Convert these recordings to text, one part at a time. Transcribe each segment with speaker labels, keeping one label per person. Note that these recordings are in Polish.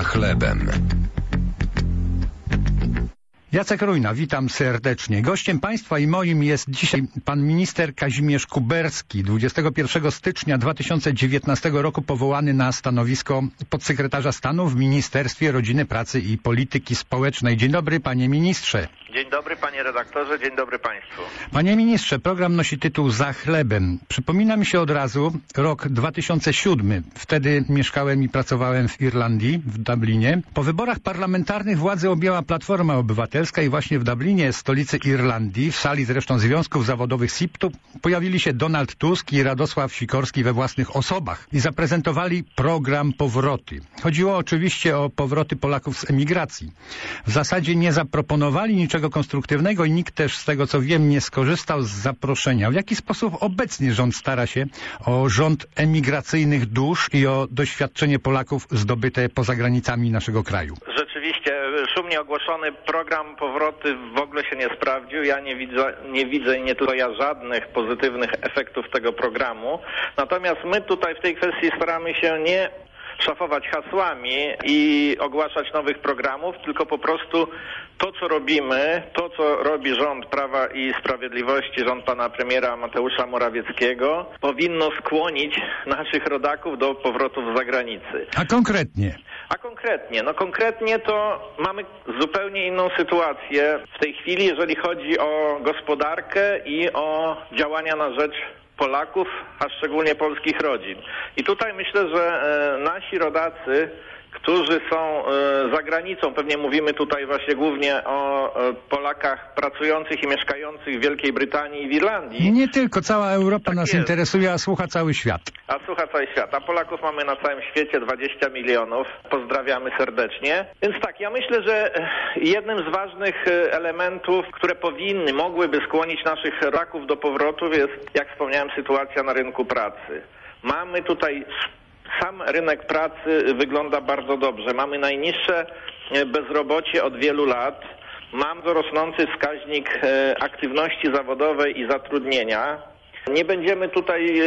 Speaker 1: chlebem.
Speaker 2: Jacek Rujna, witam serdecznie. Gościem państwa i moim jest dzisiaj pan minister Kazimierz Kuberski, 21 stycznia 2019 roku powołany na stanowisko podsekretarza stanu w Ministerstwie Rodziny, Pracy i Polityki Społecznej. Dzień dobry, panie ministrze.
Speaker 3: Dzień dobry, panie redaktorze, dzień dobry państwu.
Speaker 2: Panie ministrze, program nosi tytuł Za chlebem. Przypomina mi się od razu rok 2007. Wtedy mieszkałem i pracowałem w Irlandii, w Dublinie. Po wyborach parlamentarnych władzę objęła Platforma Obywatelska i właśnie w Dublinie, stolicy Irlandii, w sali zresztą Związków Zawodowych SIPT-u, pojawili się Donald Tusk i Radosław Sikorski we własnych osobach i zaprezentowali program Powroty. Chodziło oczywiście o powroty Polaków z emigracji. W zasadzie nie zaproponowali niczego konstruktywnego i nikt też, z tego co wiem, nie skorzystał z zaproszenia. W jaki sposób obecnie rząd stara się o rząd emigracyjnych dusz i o doświadczenie Polaków zdobyte poza granicami naszego kraju?
Speaker 3: Rzeczywiście, szumnie ogłoszony program Powroty w ogóle się nie sprawdził. Ja nie widzę i nie tylko ja żadnych pozytywnych efektów tego programu. Natomiast my tutaj w tej kwestii staramy się nie szafować hasłami i ogłaszać nowych programów, tylko po prostu to, co robimy, to, co robi rząd Prawa i Sprawiedliwości, rząd pana premiera Mateusza Morawieckiego, powinno skłonić naszych rodaków do powrotów z zagranicy.
Speaker 2: A konkretnie?
Speaker 3: No konkretnie to mamy zupełnie inną sytuację w tej chwili, jeżeli chodzi o gospodarkę i o działania na rzecz Polaków, a szczególnie polskich rodzin. I tutaj myślę, że nasi rodacy, którzy są za granicą, pewnie mówimy tutaj właśnie głównie o Polakach pracujących i mieszkających w Wielkiej Brytanii i w Irlandii.
Speaker 2: Nie tylko, cała Europa
Speaker 3: tak
Speaker 2: nas
Speaker 3: jest.
Speaker 2: Interesuje, a słucha cały świat.
Speaker 3: A słucha cały świat. A Polaków mamy na całym świecie 20 milionów. Pozdrawiamy serdecznie. Więc tak, ja myślę, że jednym z ważnych elementów, które mogłyby skłonić naszych rodaków do powrotów jest, jak wspomniałem, sytuacja na rynku pracy. Mamy tutaj sam rynek pracy wygląda bardzo dobrze. Mamy najniższe bezrobocie od wielu lat. Mamy rosnący wskaźnik aktywności zawodowej i zatrudnienia. Nie będziemy tutaj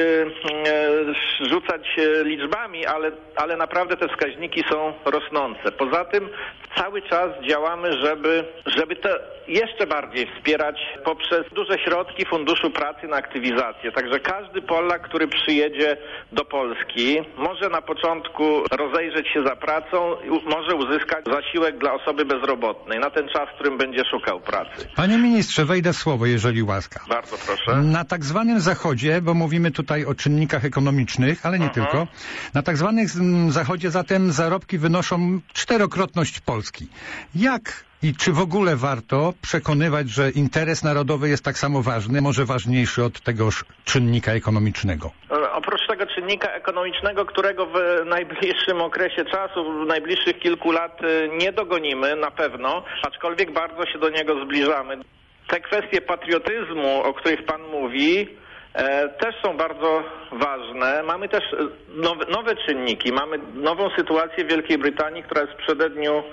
Speaker 3: rzucać liczbami, ale naprawdę te wskaźniki są rosnące. Poza tym cały czas działamy, żeby to jeszcze bardziej wspierać poprzez duże środki Funduszu Pracy na aktywizację. Także każdy Polak, który przyjedzie do Polski, może na początku rozejrzeć się za pracą, może uzyskać zasiłek dla osoby bezrobotnej na ten czas, w którym będzie szukał pracy.
Speaker 2: Panie ministrze, wejdę w słowo, jeżeli łaska.
Speaker 3: Bardzo proszę.
Speaker 2: Na tak zwanym Zachodzie, bo mówimy tutaj o czynnikach ekonomicznych, ale nie tylko, na tak zwanym Zachodzie zatem zarobki wynoszą czterokrotność Polski. Jak i czy w ogóle warto przekonywać, że interes narodowy jest tak samo ważny, może ważniejszy od tegoż czynnika ekonomicznego?
Speaker 3: Oprócz tego czynnika ekonomicznego, którego w najbliższym okresie czasu, w najbliższych kilku lat nie dogonimy na pewno, aczkolwiek bardzo się do niego zbliżamy. Te kwestie patriotyzmu, o których pan mówi, też są bardzo ważne. Mamy też nowe czynniki. Mamy nową sytuację w Wielkiej Brytanii, która jest w przededniu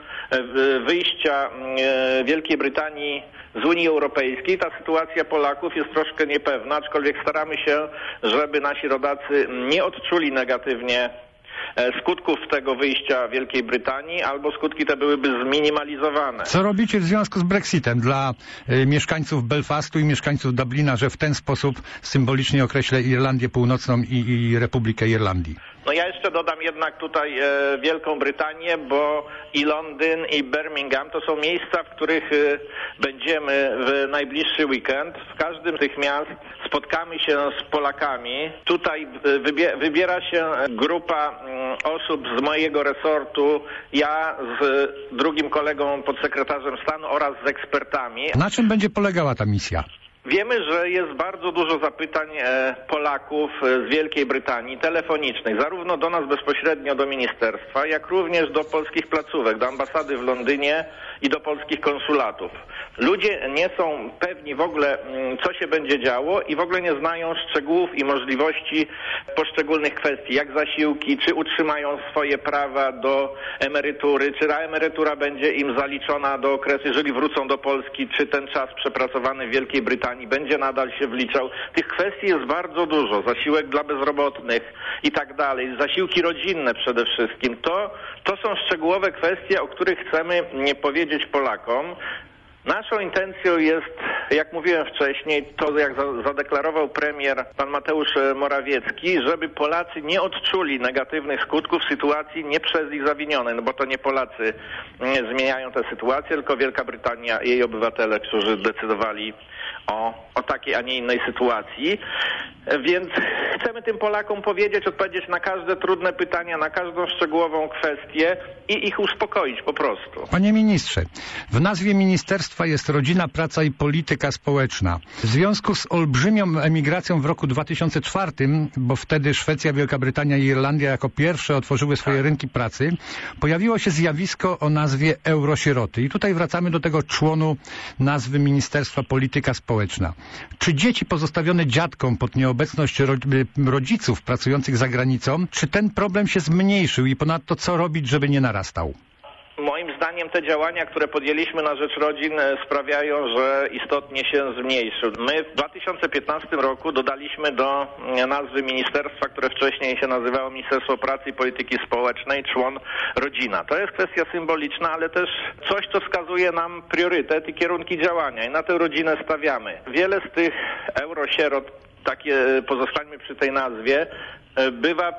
Speaker 3: wyjścia Wielkiej Brytanii z Unii Europejskiej. Ta sytuacja Polaków jest troszkę niepewna, aczkolwiek staramy się, żeby nasi rodacy nie odczuli negatywnie skutków tego wyjścia Wielkiej Brytanii, albo skutki te byłyby zminimalizowane.
Speaker 2: Co robicie w związku z Brexitem dla mieszkańców Belfastu i mieszkańców Dublina, że w ten sposób symbolicznie określę Irlandię Północną i Republikę Irlandii?
Speaker 3: No ja jeszcze dodam jednak tutaj Wielką Brytanię, bo i Londyn, i Birmingham to są miejsca, w których będziemy w najbliższy weekend. W każdym z tych miast spotkamy się z Polakami. Tutaj wybiera się grupa osób z mojego resortu, ja z drugim kolegą podsekretarzem stanu oraz z ekspertami.
Speaker 2: Na czym będzie polegała ta misja?
Speaker 3: Wiemy, że jest bardzo dużo zapytań Polaków z Wielkiej Brytanii telefonicznych, zarówno do nas bezpośrednio, do ministerstwa, jak również do polskich placówek, do ambasady w Londynie i do polskich konsulatów. Ludzie nie są pewni w ogóle, co się będzie działo i w ogóle nie znają szczegółów i możliwości poszczególnych kwestii, jak zasiłki, czy utrzymają swoje prawa do emerytury, czy ta emerytura będzie im zaliczona do okresu, jeżeli wrócą do Polski, czy ten czas przepracowany w Wielkiej Brytanii będzie nadal się wliczał. Tych kwestii jest bardzo dużo. Zasiłek dla bezrobotnych i tak dalej. Zasiłki rodzinne przede wszystkim. To są szczegółowe kwestie, o których chcemy powiedzieć Polakom. Naszą intencją jest, jak mówiłem wcześniej, to jak zadeklarował premier pan Mateusz Morawiecki, żeby Polacy nie odczuli negatywnych skutków sytuacji nie przez nich zawinionej, no bo to nie Polacy zmieniają tę sytuację, tylko Wielka Brytania i jej obywatele, którzy decydowali o takiej, a nie innej sytuacji. Więc chcemy tym Polakom odpowiedzieć na każde trudne pytania, na każdą szczegółową kwestię i ich uspokoić po prostu.
Speaker 2: Panie ministrze, w nazwie ministerstwa jest Rodzina, Praca i Polityka Społeczna. W związku z olbrzymią emigracją w roku 2004, bo wtedy Szwecja, Wielka Brytania i Irlandia jako pierwsze otworzyły swoje rynki pracy, pojawiło się zjawisko o nazwie eurosieroty. I tutaj wracamy do tego członu nazwy Ministerstwa Polityka Społeczna. Czy dzieci pozostawione dziadkom pod nieobecność rodziców pracujących za granicą, czy ten problem się zmniejszył i ponadto co robić, żeby nie narastał?
Speaker 3: Moim zdaniem te działania, które podjęliśmy na rzecz rodzin, sprawiają, że istotnie się zmniejszył. My w 2015 roku dodaliśmy do nazwy ministerstwa, które wcześniej się nazywało Ministerstwo Pracy i Polityki Społecznej, człon rodzina. To jest kwestia symboliczna, ale też coś, co wskazuje nam priorytet i kierunki działania i na tę rodzinę stawiamy. Wiele z tych eurosierot, pozostańmy przy tej nazwie, bywa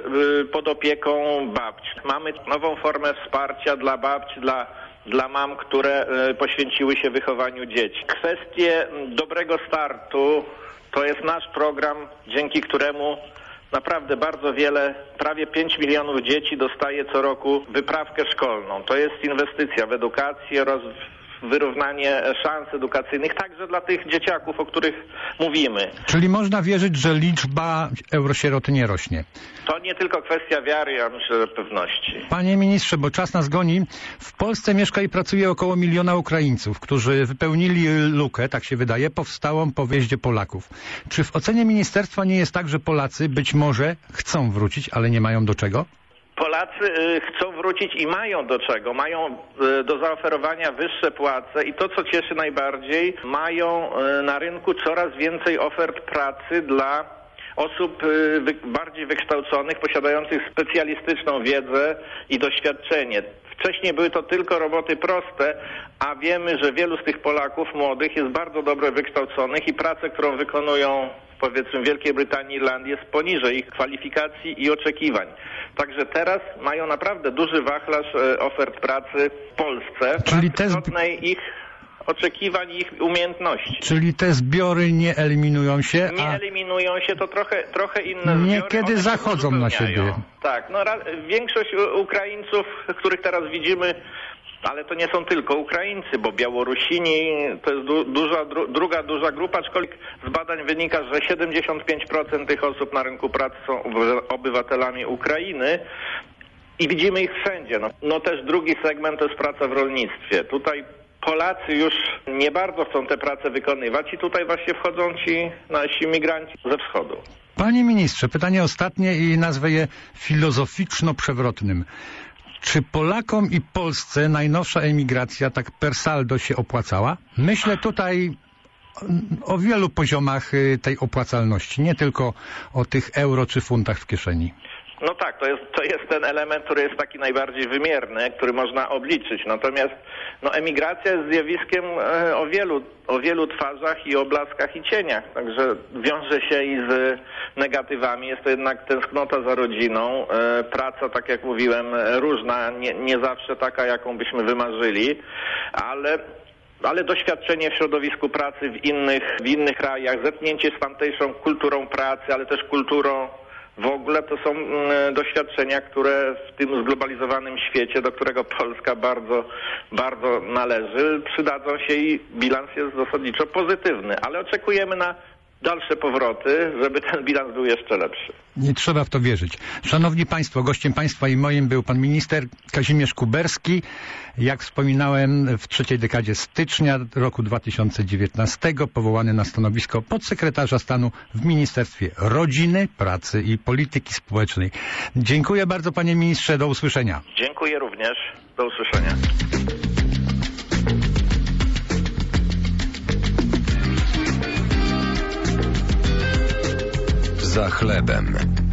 Speaker 3: pod opieką babci. Mamy nową formę wsparcia dla babci, dla mam, które poświęciły się wychowaniu dzieci. Kwestie dobrego startu to jest nasz program, dzięki któremu naprawdę bardzo wiele, prawie 5 milionów dzieci dostaje co roku wyprawkę szkolną. To jest inwestycja w edukację oraz wyrównanie szans edukacyjnych, także dla tych dzieciaków, o których mówimy.
Speaker 2: Czyli można wierzyć, że liczba eurosieroty nie rośnie?
Speaker 3: To nie tylko kwestia wiary, ja myślę, że pewności.
Speaker 2: Panie ministrze, bo czas nas goni. W Polsce mieszka i pracuje około 1 miliona Ukraińców, którzy wypełnili lukę, tak się wydaje, powstałą po wjeździe Polaków. Czy w ocenie ministerstwa nie jest tak, że Polacy być może chcą wrócić, ale nie mają do czego?
Speaker 3: Polacy chcą wrócić i mają do czego. Mają do zaoferowania wyższe płace i to, co cieszy najbardziej, mają na rynku coraz więcej ofert pracy dla osób bardziej wykształconych, posiadających specjalistyczną wiedzę i doświadczenie. Wcześniej były to tylko roboty proste, a wiemy, że wielu z tych Polaków młodych jest bardzo dobrze wykształconych i pracę, którą wykonują powiedzmy w Wielkiej Brytanii, Irlandii, jest poniżej ich kwalifikacji i oczekiwań. Także teraz mają naprawdę duży wachlarz ofert pracy w Polsce,
Speaker 2: czyli
Speaker 3: zgodnej ich oczekiwań i ich umiejętności.
Speaker 2: Czyli te zbiory nie eliminują się?
Speaker 3: Nie eliminują się, to trochę inne zbiory.
Speaker 2: Niekiedy zachodzą na siebie.
Speaker 3: Tak, większość Ukraińców, których teraz widzimy, ale to nie są tylko Ukraińcy, bo Białorusini to jest druga duża grupa, aczkolwiek z badań wynika, że 75% tych osób na rynku pracy są obywatelami Ukrainy i widzimy ich wszędzie. No też drugi segment to jest praca w rolnictwie. Tutaj Polacy już nie bardzo chcą tę pracę wykonywać i tutaj właśnie wchodzą ci nasi migranci ze wschodu.
Speaker 2: Panie ministrze, pytanie ostatnie i nazwę je filozoficzno-przewrotnym. Czy Polakom i Polsce najnowsza emigracja tak per saldo się opłacała? Myślę tutaj o wielu poziomach tej opłacalności, nie tylko o tych euro czy funtach w kieszeni.
Speaker 3: No tak, to jest ten element, który jest taki najbardziej wymierny, który można obliczyć. Natomiast emigracja jest zjawiskiem o wielu twarzach i o blaskach i cieniach. Także wiąże się i z negatywami. Jest to jednak tęsknota za rodziną. Praca, tak jak mówiłem, różna, nie zawsze taka, jaką byśmy wymarzyli, ale doświadczenie w środowisku pracy w innych krajach, zetknięcie z tamtejszą kulturą pracy, ale też kulturą w ogóle, to są doświadczenia, które w tym zglobalizowanym świecie, do którego Polska bardzo, bardzo należy, przydadzą się i bilans jest zasadniczo pozytywny. Ale oczekujemy na dalsze powroty, żeby ten bilans był jeszcze lepszy.
Speaker 2: Nie trzeba w to wierzyć. Szanowni Państwo, gościem Państwa i moim był pan minister Kazimierz Kuberski. Jak wspominałem, w trzeciej dekadzie stycznia roku 2019 powołany na stanowisko podsekretarza stanu w Ministerstwie Rodziny, Pracy i Polityki Społecznej. Dziękuję bardzo, panie ministrze. Do usłyszenia.
Speaker 3: Dziękuję również. Do usłyszenia.
Speaker 1: Za chlebem.